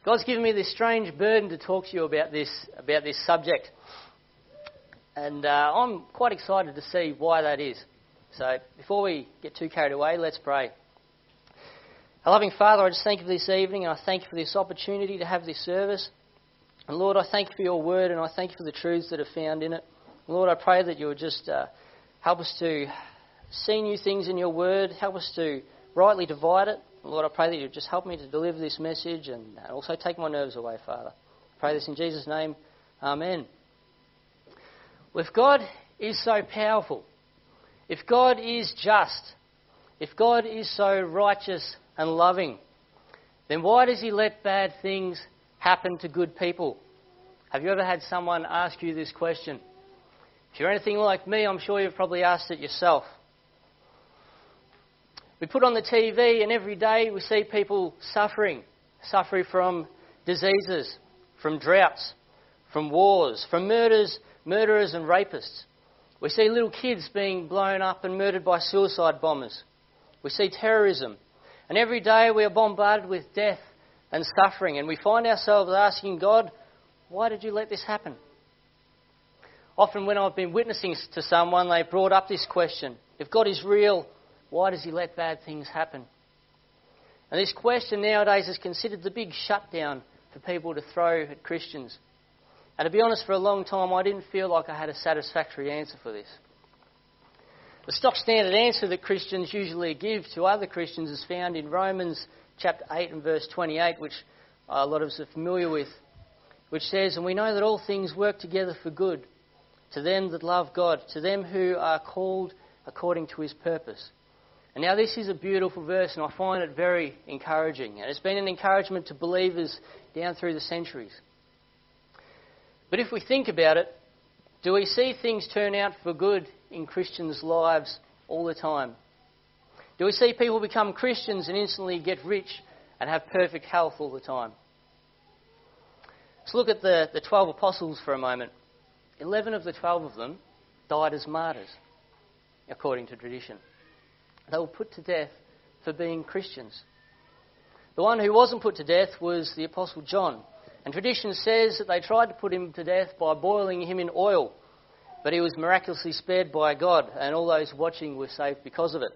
God's given me this strange burden to talk to you about this subject. And I'm quite excited to see why that is. So before we get too carried away, let's pray. Our loving Father, I just thank you for this evening, and I thank you for this opportunity to have this service. And Lord, I thank you for your word, and I thank you for the truths that are found in it. And Lord, I pray that you would just help us to see new things in your word, help us to rightly divide it. And Lord, I pray that you would just help me to deliver this message and also take my nerves away, Father. I pray this in Jesus' name. Amen. Well, if God is so powerful, if God is just, if God is so righteous and loving, then why does he let bad things happen to good people? Have you ever had someone ask you this question? If you're anything like me, I'm sure you've probably asked it yourself. We put on the TV and every day we see people suffering from diseases, from droughts, from wars, from murderers and rapists. We see little kids being blown up and murdered by suicide bombers. We see terrorism. And every day we are bombarded with death and suffering. And we find ourselves asking God, why did you let this happen? Often when I've been witnessing to someone, they brought up this question. If God is real, why does he let bad things happen? And this question nowadays is considered the big shutdown for people to throw at Christians. And to be honest, for a long time I didn't feel like I had a satisfactory answer for this. The stock standard answer that Christians usually give to other Christians is found in Romans chapter 8 and verse 28, which a lot of us are familiar with, which says, "And we know that all things work together for good, to them that love God, to them who are called according to his purpose." And now this is a beautiful verse, and I find it very encouraging. And it's been an encouragement to believers down through the centuries. But if we think about it, do we see things turn out for good in Christians' lives all the time? Do we see people become Christians and instantly get rich and have perfect health all the time? Let's look at the 12 apostles for a moment. 11 of the 12 of them died as martyrs, according to tradition. They were put to death for being Christians. The one who wasn't put to death was the Apostle John. And tradition says that they tried to put him to death by boiling him in oil. But he was miraculously spared by God, and all those watching were saved because of it.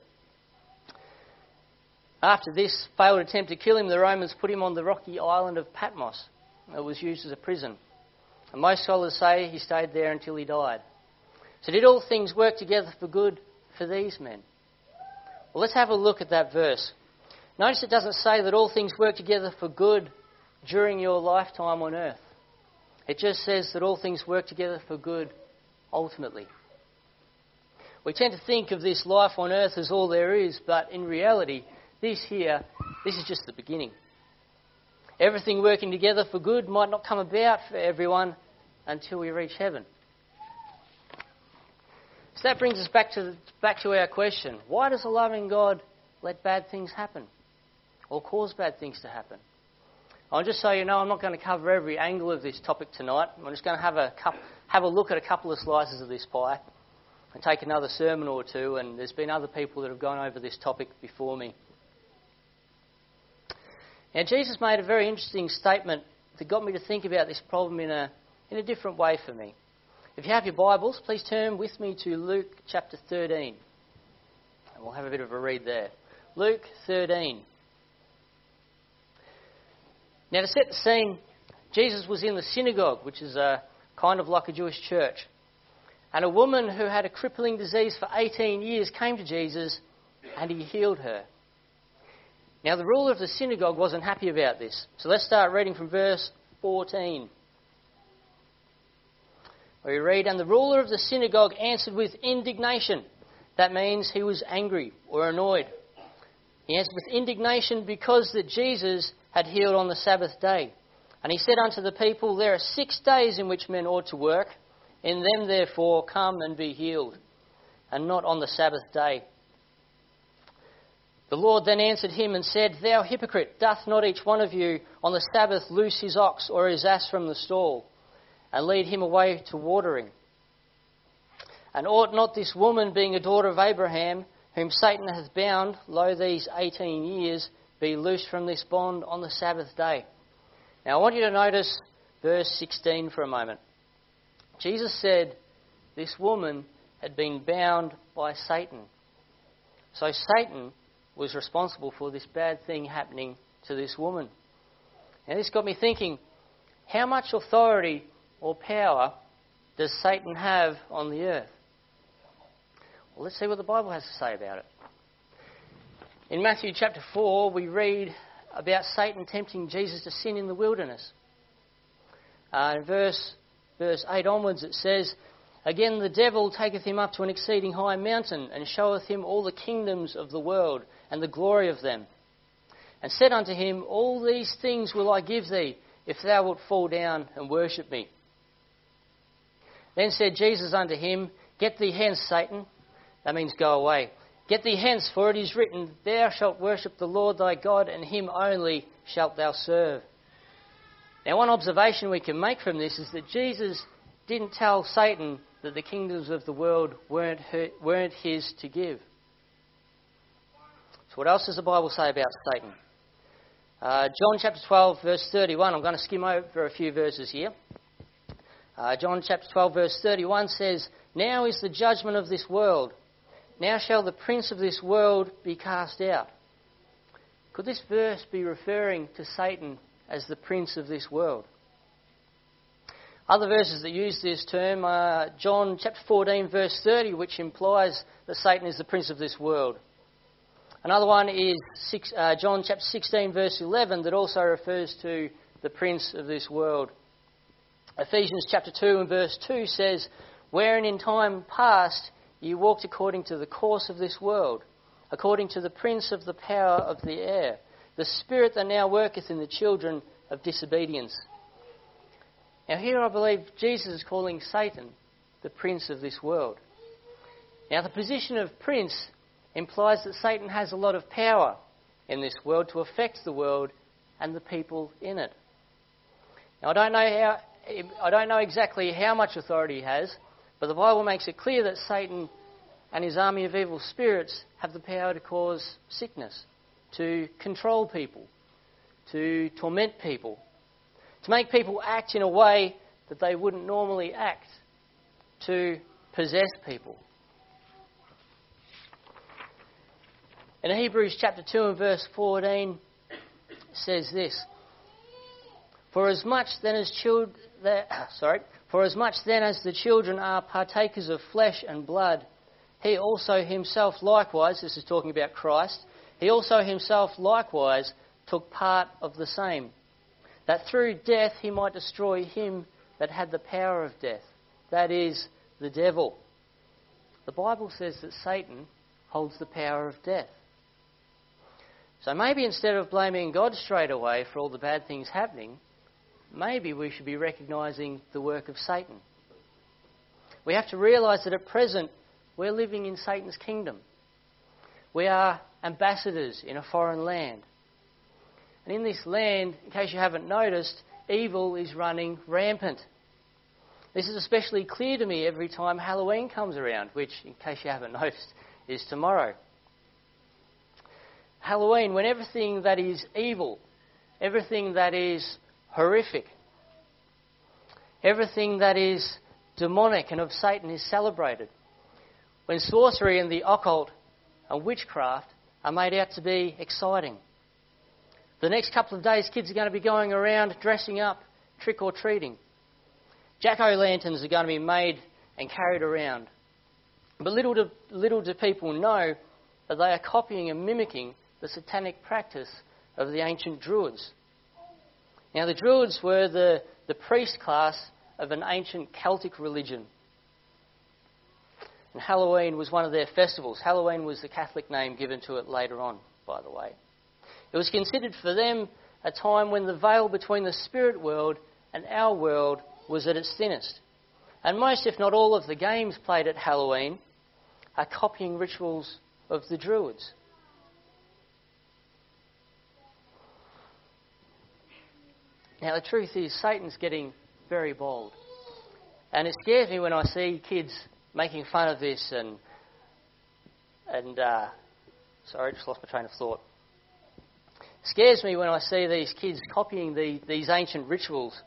After this failed attempt to kill him, the Romans put him on the rocky island of Patmos. It was used as a prison. And most scholars say he stayed there until he died. So did all things work together for good for these men? Well, let's have a look at that verse. Notice it doesn't say that all things work together for good during your lifetime on earth. It just says that all things work together for good ultimately. We tend to think of this life on earth as all there is, but in reality, this is just the beginning. Everything working together for good might not come about for everyone until we reach heaven. So that brings us back to our question. Why does a loving God let bad things happen or cause bad things to happen? I'll just so you know, I'm not going to cover every angle of this topic tonight. I'm just going to have a look at a couple of slices of this pie and take another sermon or two, and there's been other people that have gone over this topic before me. Now, Jesus made a very interesting statement that got me to think about this problem in a different way for me. If you have your Bibles, please turn with me to Luke chapter 13. And we'll have a bit of a read there. Luke 13. Now, to set the scene, Jesus was in the synagogue, which is kind of like a Jewish church. And a woman who had a crippling disease for 18 years came to Jesus and he healed her. Now, the ruler of the synagogue wasn't happy about this. So let's start reading from verse 14. Where we read, "And the ruler of the synagogue answered with indignation." That means he was angry or annoyed. He answered with indignation because that Jesus had healed on the Sabbath day. And he said unto the people, "There are 6 days in which men ought to work. In them therefore come and be healed, and not on the Sabbath day." The Lord then answered him and said, "Thou hypocrite, doth not each one of you on the Sabbath loose his ox or his ass from the stall, and lead him away to watering? And ought not this woman, being a daughter of Abraham, whom Satan hath bound, lo, these 18 years, be loosed from this bond on the Sabbath day? Now I want you to notice verse 16 for a moment. Jesus said this woman had been bound by Satan. So Satan was responsible for this bad thing happening to this woman. Now this got me thinking, how much authority or power does Satan have on the earth? Well, let's see what the Bible has to say about it. In Matthew chapter 4, we read about Satan tempting Jesus to sin in the wilderness. In verse 8 onwards it says, "Again the devil taketh him up to an exceeding high mountain, and showeth him all the kingdoms of the world, and the glory of them. And said unto him, All these things will I give thee, if thou wilt fall down and worship me. Then said Jesus unto him, Get thee hence, Satan." That means go away. "Get thee hence, for it is written, Thou shalt worship the Lord thy God, and him only shalt thou serve." Now one observation we can make from this is that Jesus didn't tell Satan that the kingdoms of the world weren't his to give. So what else does the Bible say about Satan? John chapter 12 verse 31. I'm going to skim over a few verses here. John chapter 12 verse 31 says, "Now is the judgment of this world. Now shall the prince of this world be cast out." Could this verse be referring to Satan as the prince of this world? Other verses that use this term are John chapter 14 verse 30, which implies that Satan is the prince of this world. Another one is John chapter 16 verse 11 that also refers to the prince of this world. Ephesians chapter 2 and verse 2 says, "Wherein in time past you walked according to the course of this world, according to the prince of the power of the air, the spirit that now worketh in the children of disobedience." Now here I believe Jesus is calling Satan the prince of this world. Now the position of prince implies that Satan has a lot of power in this world to affect the world and the people in it. Now I don't know exactly how much authority he has, but the Bible makes it clear that Satan and his army of evil spirits have the power to cause sickness, to control people, to torment people, to make people act in a way that they wouldn't normally act, to possess people. In Hebrews chapter 2 and verse 14 says this, For as much then as the children are partakers of flesh and blood, he also himself likewise," this is talking about Christ, "he also himself likewise took part of the same, that through death he might destroy him that had the power of death, that is, the devil." The Bible says that Satan holds the power of death. So maybe instead of blaming God straight away for all the bad things happening, maybe we should be recognising the work of Satan. We have to realise that at present we're living in Satan's kingdom. We are ambassadors in a foreign land. And in this land, in case you haven't noticed, evil is running rampant. This is especially clear to me every time Halloween comes around, which, in case you haven't noticed, is tomorrow. Halloween, when everything that is evil, everything that is horrific, everything that is demonic and of Satan is celebrated. When sorcery and the occult and witchcraft are made out to be exciting. The next couple of days, kids are going to be going around dressing up, trick-or-treating. Jack-o'-lanterns are going to be made and carried around. But little do people know that they are copying and mimicking the satanic practice of the ancient Druids. Now, the Druids were the priest class of an ancient Celtic religion. And Halloween was one of their festivals. Halloween was the Catholic name given to it later on, by the way. It was considered for them a time when the veil between the spirit world and our world was at its thinnest. And most, if not all, of the games played at Halloween are copying rituals of the Druids. Now, the truth is, Satan's getting very bold. And it scares me when I see kids making fun of this and sorry, I just lost my train of thought. scares me when I see these kids copying these ancient rituals.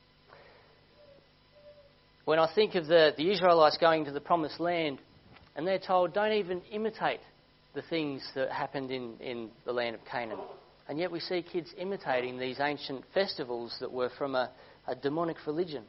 When I think of the Israelites going to the Promised Land and they're told, don't even imitate the things that happened in the land of Canaan. And yet we see kids imitating these ancient festivals that were from a demonic religion.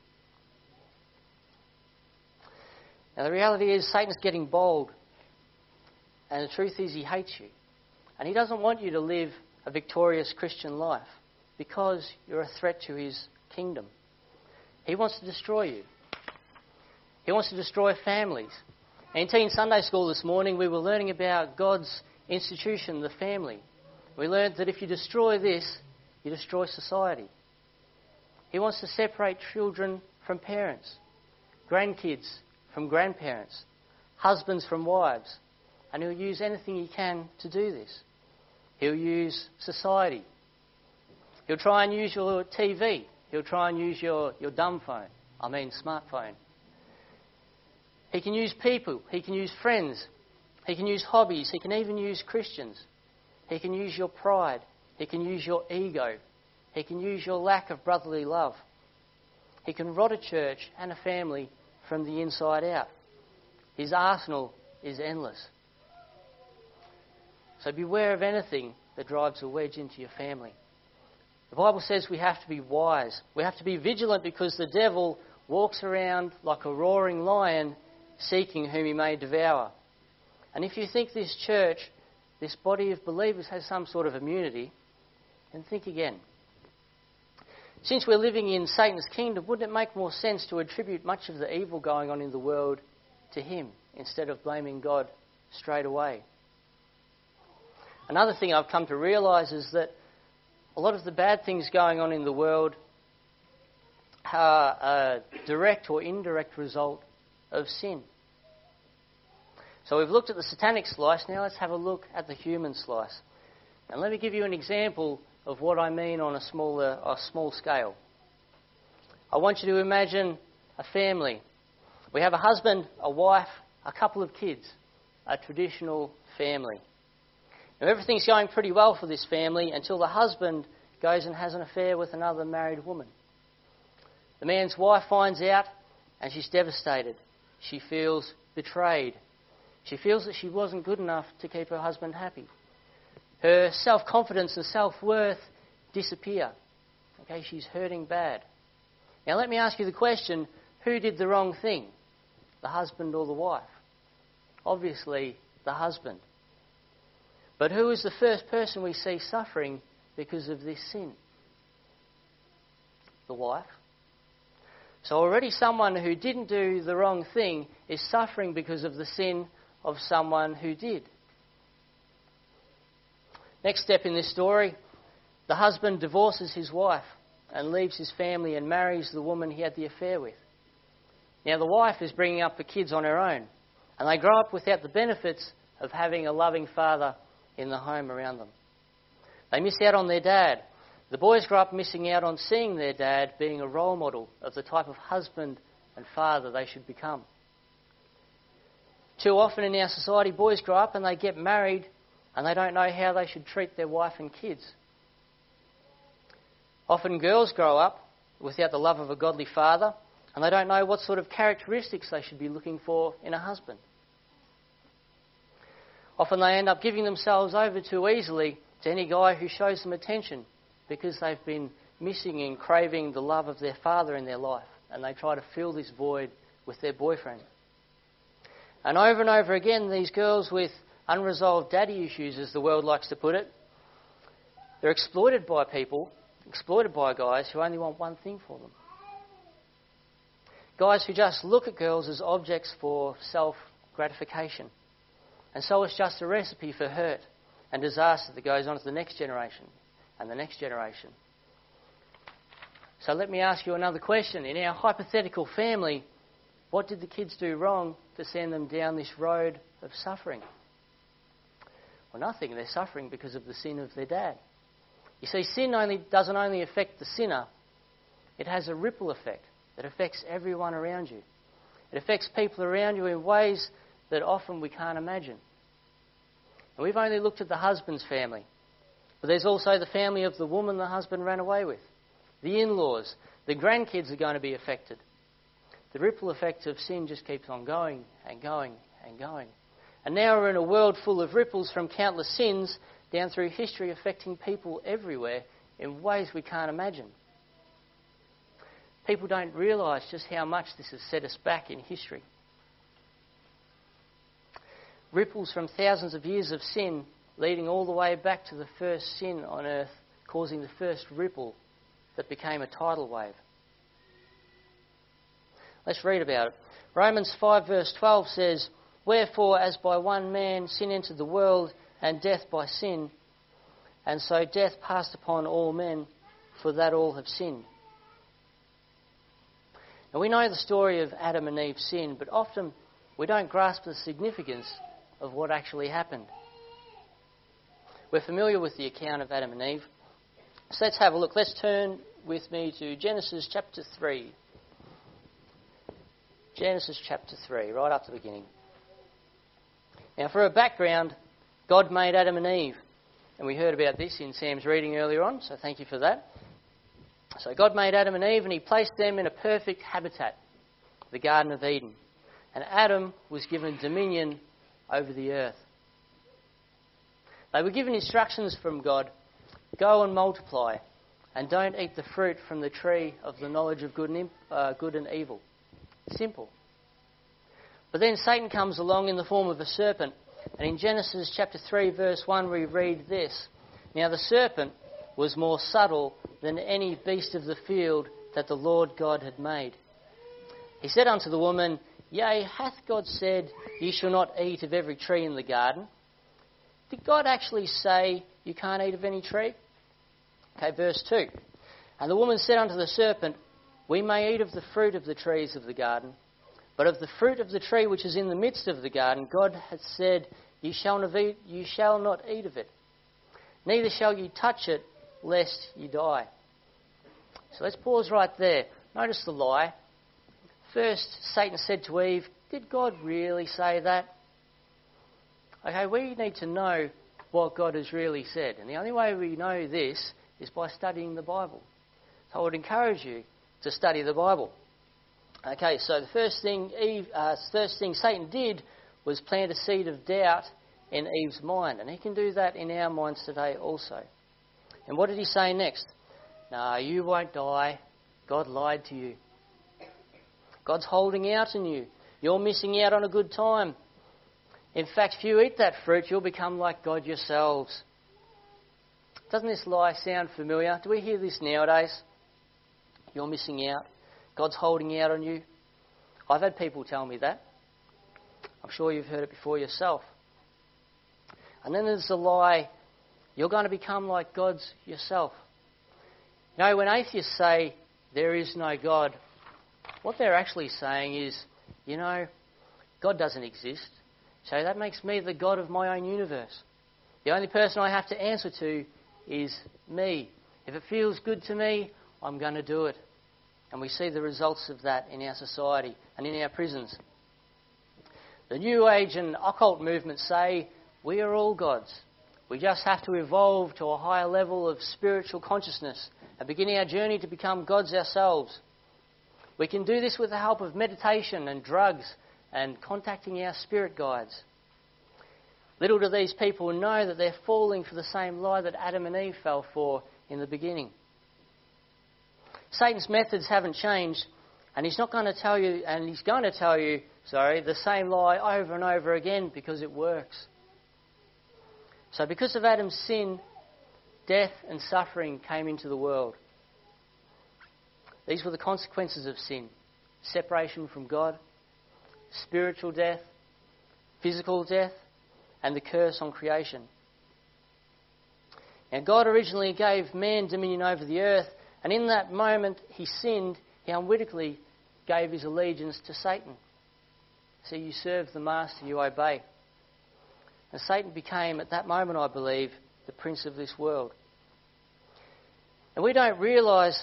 Now the reality is Satan's getting bold. And the truth is he hates you. And he doesn't want you to live a victorious Christian life because you're a threat to his kingdom. He wants to destroy you. He wants to destroy families. And in Teen Sunday School this morning, we were learning about God's institution, the family. We learned that if you destroy this, you destroy society. He wants to separate children from parents, grandkids from grandparents, husbands from wives. And he'll use anything he can to do this. He'll use society. He'll try and use your TV. He'll try and use your dumb phone. Smartphone. He can use people. He can use friends. He can use hobbies. He can even use Christians. He can use your pride. He can use your ego. He can use your lack of brotherly love. He can rot a church and a family from the inside out. His arsenal is endless. So beware of anything that drives a wedge into your family. The Bible says we have to be wise. We have to be vigilant because the devil walks around like a roaring lion seeking whom he may devour. And if you think this church, this body of believers has some sort of immunity, then think again. Since we're living in Satan's kingdom, wouldn't it make more sense to attribute much of the evil going on in the world to him instead of blaming God straight away? Another thing I've come to realise is that a lot of the bad things going on in the world are a direct or indirect result of sin. So we've looked at the satanic slice, now let's have a look at the human slice. And let me give you an example of what I mean on a small scale. I want you to imagine a family. We have a husband, a wife, a couple of kids, a traditional family. Now everything's going pretty well for this family until the husband goes and has an affair with another married woman. The man's wife finds out and she's devastated. She feels betrayed. She feels that she wasn't good enough to keep her husband happy. Her self-confidence and self-worth disappear. Okay, she's hurting bad. Now let me ask you the question, who did the wrong thing? The husband or the wife? Obviously, the husband. But who is the first person we see suffering because of this sin? The wife. So already someone who didn't do the wrong thing is suffering because of the sin of someone who did. Next step in this story, the husband divorces his wife and leaves his family and marries the woman he had the affair with. Now the wife is bringing up the kids on her own, and they grow up without the benefits of having a loving father in the home around them. They miss out on their dad. The boys grow up missing out on seeing their dad being a role model of the type of husband and father they should become. Too often in our society, boys grow up and they get married and they don't know how they should treat their wife and kids. Often girls grow up without the love of a godly father and they don't know what sort of characteristics they should be looking for in a husband. Often they end up giving themselves over too easily to any guy who shows them attention because they've been missing and craving the love of their father in their life, and they try to fill this void with their boyfriend. And over again, these girls with unresolved daddy issues, as the world likes to put it, they're exploited by people, exploited by guys who only want one thing for them. Guys who just look at girls as objects for self-gratification. And so it's just a recipe for hurt and disaster that goes on to the next generation and the next generation. So let me ask you another question. In our hypothetical family, what did the kids do wrong to send them down this road of suffering? Well, nothing. They're suffering because of the sin of their dad. You see, sin doesn't only affect the sinner, it has a ripple effect that affects everyone around you. It affects people around you in ways that often we can't imagine. And we've only looked at the husband's family. But there's also the family of the woman the husband ran away with. The in-laws. The grandkids are going to be affected. The ripple effect of sin just keeps on going and going and going. And now we're in a world full of ripples from countless sins down through history affecting people everywhere in ways we can't imagine. People don't realise just how much this has set us back in history. Ripples from thousands of years of sin leading all the way back to the first sin on earth, causing the first ripple that became a tidal wave. Let's read about it. Romans 5 verse 12 says, "Wherefore, as by one man sin entered the world, and death by sin, and so death passed upon all men, for that all have sinned." Now we know the story of Adam and Eve's sin, but often we don't grasp the significance of what actually happened. We're familiar with the account of Adam and Eve, so let's have a look. Let's turn with me to Genesis chapter 3. Genesis chapter 3, right up to the beginning. Now, for a background, God made Adam and Eve. And we heard about this in Sam's reading earlier on, so thank you for that. So God made Adam and Eve and he placed them in a perfect habitat, the Garden of Eden. And Adam was given dominion over the earth. They were given instructions from God, go and multiply, and don't eat the fruit from the tree of the knowledge of good and evil. Simple. But then Satan comes along in the form of a serpent. And in Genesis chapter 3 verse 1 we read this. Now the serpent was more subtle than any beast of the field that the Lord God had made. He said unto the woman, Yea, hath God said, Ye shall not eat of every tree in the garden? Did God actually say you can't eat of any tree? Okay, verse 2. And the woman said unto the serpent, We may eat of the fruit of the trees of the garden, but of the fruit of the tree which is in the midst of the garden, God hath said, Ye shall not eat of it, neither shall ye touch it, lest ye die. So let's pause right there. Notice the lie. First, Satan said to Eve, Did God really say that? Okay, we need to know what God has really said. And the only way we know this is by studying the Bible. So I would encourage you to study the Bible. Okay, so the first thing Satan did was plant a seed of doubt in Eve's mind. And he can do that in our minds today also. And what did he say next? No, you won't die. God lied to you. God's holding out on you. You're missing out on a good time. In fact, if you eat that fruit, you'll become like God yourselves. Doesn't this lie sound familiar? Do we hear this nowadays? You're missing out. God's holding out on you. I've had people tell me that. I'm sure you've heard it before yourself. And then there's the lie, you're going to become like God's yourself. You know, when atheists say there is no God, what they're actually saying is, you know, God doesn't exist, so that makes me the God of my own universe. The only person I have to answer to is me. If it feels good to me, I'm going to do it. And we see the results of that in our society and in our prisons. The New Age and occult movements say we are all gods. We just have to evolve to a higher level of spiritual consciousness and begin our journey to become gods ourselves. We can do this with the help of meditation and drugs and contacting our spirit guides. Little do these people know that they're falling for the same lie that Adam and Eve fell for in the beginning. Satan's methods haven't changed, and he's going to tell you the same lie over and over again because it works. So because of Adam's sin, death and suffering came into the world. These were the consequences of sin: separation from God, spiritual death, physical death, and the curse on creation. Now, God originally gave man dominion over the earth, and in that moment he sinned, he unwittingly gave his allegiance to Satan. So you serve the master, you obey. And Satan became, at that moment, I believe, the prince of this world. And what we don't realise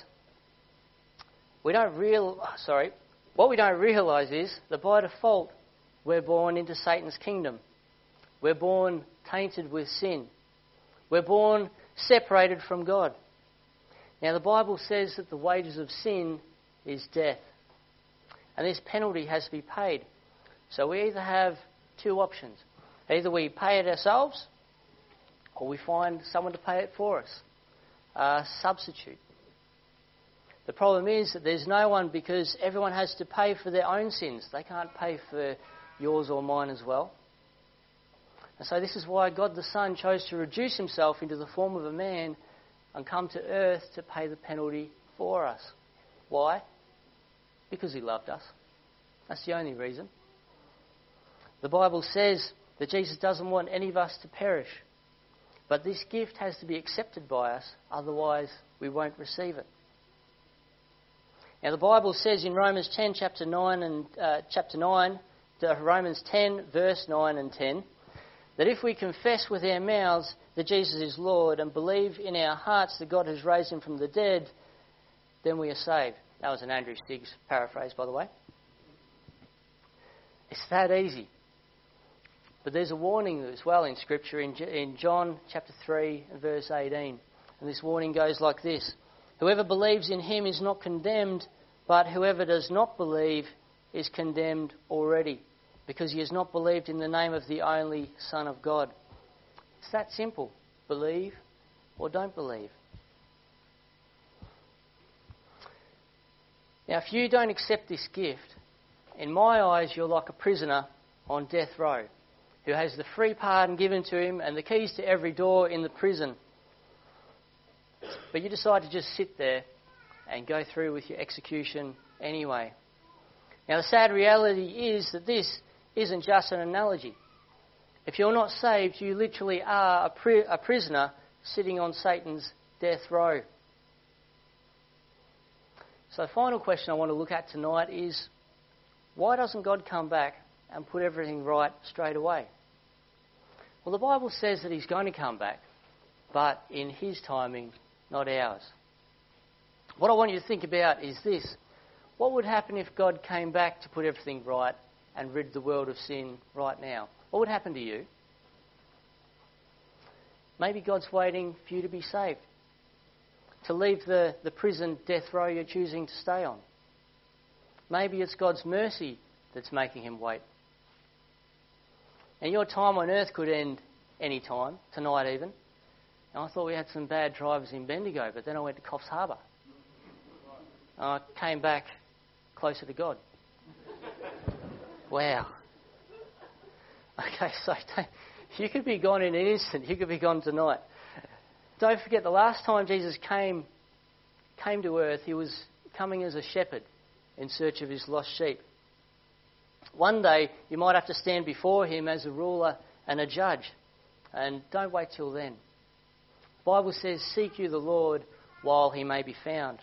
is that by default we're born into Satan's kingdom. We're born tainted with sin. We're born separated from God. Now the Bible says that the wages of sin is death. And this penalty has to be paid. So we either have two options. Either we pay it ourselves, or we find someone to pay it for us. A substitute. The problem is that there's no one, because everyone has to pay for their own sins. They can't pay for yours or mine as well. And so this is why God the Son chose to reduce himself into the form of a man and come to earth to pay the penalty for us. Why? Because he loved us. That's the only reason. The Bible says that Jesus doesn't want any of us to perish. But this gift has to be accepted by us, otherwise we won't receive it. Now the Bible says in Romans 10, Romans 10, verse 9 and 10, that if we confess with our mouths that Jesus is Lord and believe in our hearts that God has raised him from the dead, then we are saved. That was an Andrew Stiggs paraphrase, by the way. It's that easy. But there's a warning as well in Scripture in John chapter 3 and verse 18. And this warning goes like this. Whoever believes in him is not condemned, but whoever does not believe is condemned already, because he has not believed in the name of the only Son of God. It's that simple. Believe or don't believe. Now, if you don't accept this gift, in my eyes, you're like a prisoner on death row who has the free pardon given to him and the keys to every door in the prison. But you decide to just sit there and go through with your execution anyway. Now, the sad reality is that this isn't just an analogy. If you're not saved, you literally are a prisoner sitting on Satan's death row. So the final question I want to look at tonight is, why doesn't God come back and put everything right straight away? Well, the Bible says that he's going to come back, but in his timing, not ours. What I want you to think about is this. What would happen if God came back to put everything right and rid the world of sin right now? What would happen to you? Maybe God's waiting for you to be saved, to leave the prison death row you're choosing to stay on. Maybe it's God's mercy that's making him wait. And your time on earth could end any time, tonight even. And I thought we had some bad drivers in Bendigo, but then I went to Coffs Harbour. I came back closer to God. Wow. Okay, so you could be gone in an instant. You could be gone tonight. Don't forget, the last time Jesus came to earth, he was coming as a shepherd in search of his lost sheep. One day, you might have to stand before him as a ruler and a judge. And don't wait till then. The Bible says, seek you the Lord while he may be found.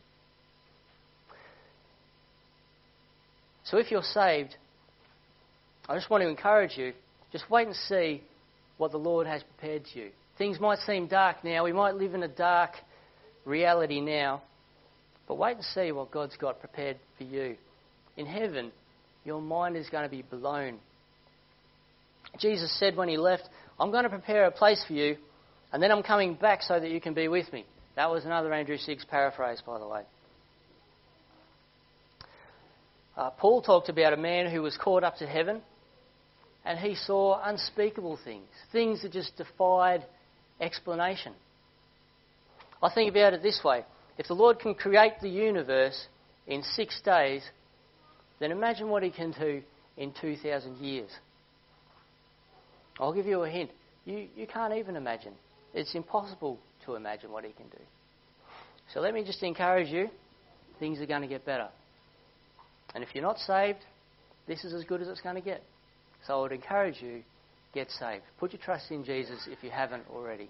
So if you're saved, I just want to encourage you, just wait and see what the Lord has prepared to you. Things might seem dark now. We might live in a dark reality now. But wait and see what God's got prepared for you. In heaven, your mind is going to be blown. Jesus said when he left, I'm going to prepare a place for you, and then I'm coming back so that you can be with me. That was another Andrew Stiggs paraphrase, by the way. Paul talked about a man who was caught up to heaven, and he saw unspeakable things that just defied explanation. I think about it this way. If the Lord can create the universe in 6 days, then imagine what he can do in 2,000 years. I'll give you a hint. You can't even imagine. It's impossible to imagine what he can do. So let me just encourage you, things are going to get better. And if you're not saved, this is as good as it's going to get. So I would encourage you, get saved. Put your trust in Jesus if you haven't already.